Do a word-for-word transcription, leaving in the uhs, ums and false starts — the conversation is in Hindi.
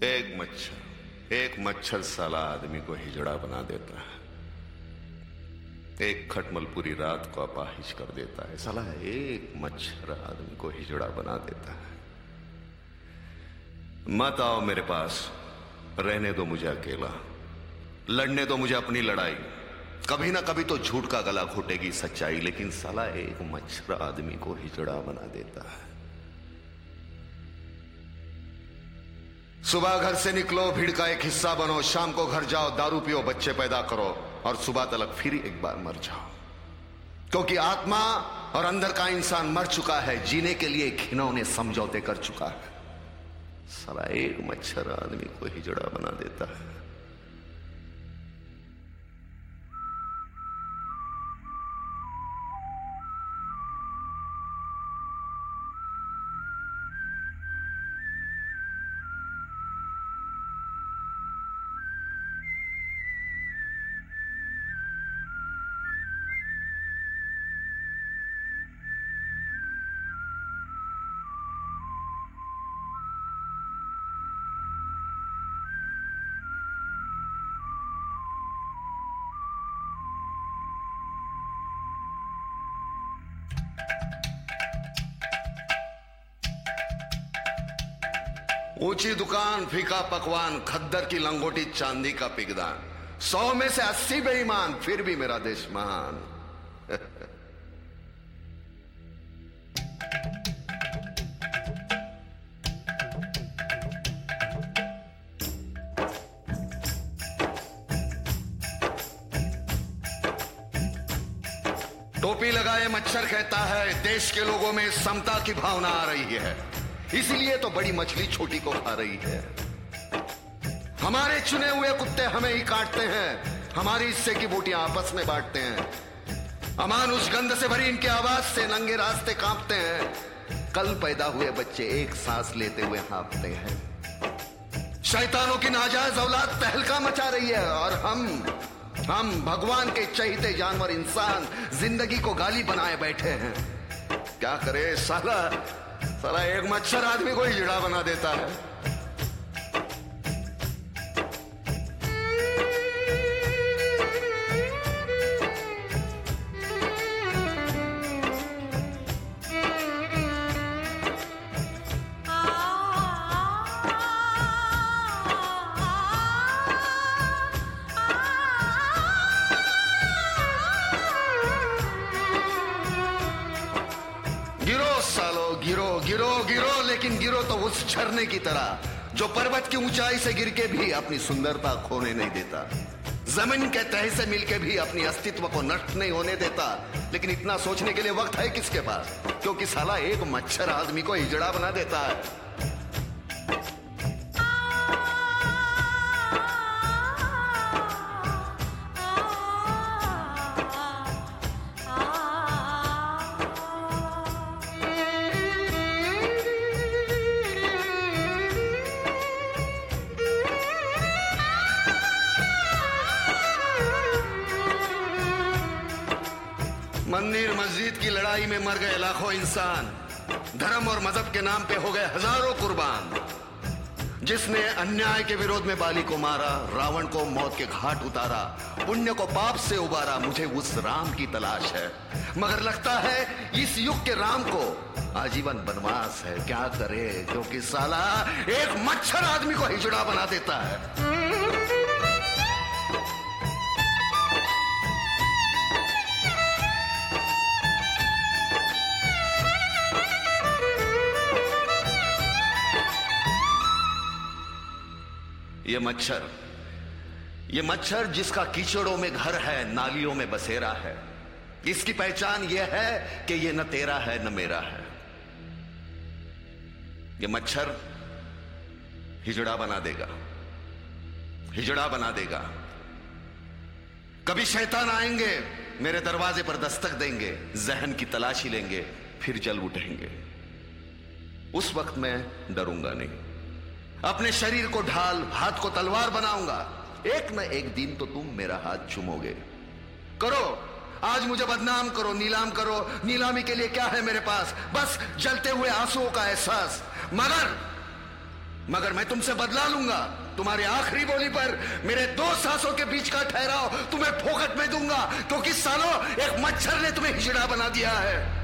एक मच्छर एक मच्छर साला आदमी को हिजड़ा बना देता है। एक खटमल पूरी रात को अपाहिज कर देता है। साला एक मच्छर आदमी को हिजड़ा बना देता है। मत आओ मेरे पास, रहने दो मुझे अकेला, लड़ने दो मुझे अपनी लड़ाई। कभी ना कभी तो झूठ का गला घोटेगी सच्चाई, लेकिन साला एक मच्छर आदमी को हिजड़ा बना देता है। सुबह घर से निकलो, भीड़ का एक हिस्सा बनो, शाम को घर जाओ, दारू पियो, बच्चे पैदा करो और सुबह तलक फिर एक बार मर जाओ। क्योंकि आत्मा और अंदर का इंसान मर चुका है, जीने के लिए घिनौने समझौते कर चुका है। साला एक मच्छर आदमी को हिजड़ा बना देता है। ऊंची दुकान, फीका पकवान, खद्दर की लंगोटी, चांदी का पिगदान, सौ में से अस्सी बेईमान, फिर भी मेरा देश महान। टोपी लगाए मच्छर कहता है, देश के लोगों में समता की भावना आ रही है, इसीलिए तो बड़ी मछली छोटी को खा रही है। हमारे चुने हुए कुत्ते हमें ही काटते हैं, हमारी हिस्से की बोटियां आपस में बांटते हैं। अमानुष गंध से भरी इनकी आवाज से नंगे रास्ते कांपते हैं। कल पैदा हुए बच्चे एक सांस लेते हुए हाँफते हैं। शैतानों की नाजायज औलाद तहलका मचा रही है और हम हम भगवान के चहीते जानवर इंसान जिंदगी को गाली बनाए बैठे हैं। क्या करे साला साला एक मच्छर आदमी को हिजड़ा बना देता है। गिरो सालो, गिरो गिरो गिरो, लेकिन गिरो तो उस झरने की तरह जो पर्वत की ऊंचाई से गिर के भी अपनी सुंदरता खोने नहीं देता, जमीन के तह से मिलके भी अपनी अस्तित्व को नष्ट नहीं होने देता। लेकिन इतना सोचने के लिए वक्त है किसके पास? क्योंकि साला एक मच्छर आदमी को हिजड़ा बना देता है। मंदिर मस्जिद की लड़ाई में मर गए लाखों इंसान, धर्म और मजहब के नाम पे हो गए हजारों कुर्बान। जिसने अन्याय के विरोध में बाली को मारा, रावण को मौत के घाट उतारा, पुण्य को पाप से उबारा, मुझे उस राम की तलाश है। मगर लगता है इस युग के राम को आजीवन वनवास है। क्या करे, क्योंकि साला एक मच्छर आदमी को हिजड़ा बना देता है। ये मच्छर ये मच्छर जिसका कीचड़ों में घर है, नालियों में बसेरा है, इसकी पहचान ये है कि ये न तेरा है न मेरा है। ये मच्छर हिजड़ा बना देगा, हिजड़ा बना देगा। कभी शैतान आएंगे, मेरे दरवाजे पर दस्तक देंगे, जहन की तलाशी लेंगे, फिर जल उठेंगे। उस वक्त मैं डरूंगा नहीं, अपने शरीर को ढाल, हाथ को तलवार बनाऊंगा। एक न एक दिन तो तुम मेरा हाथ चूमोगे। करो, आज मुझे बदनाम करो, नीलाम करो। नीलामी के लिए क्या है मेरे पास? बस जलते हुए आंसुओं का एहसास। मगर मगर मैं तुमसे बदला लूंगा। तुम्हारी आखिरी बोली पर मेरे दो सांसों के बीच का ठहराव तुम्हें फोकट में दूंगा, क्योंकि सालों एक मच्छर ने तुम्हें हिजड़ा बना दिया है।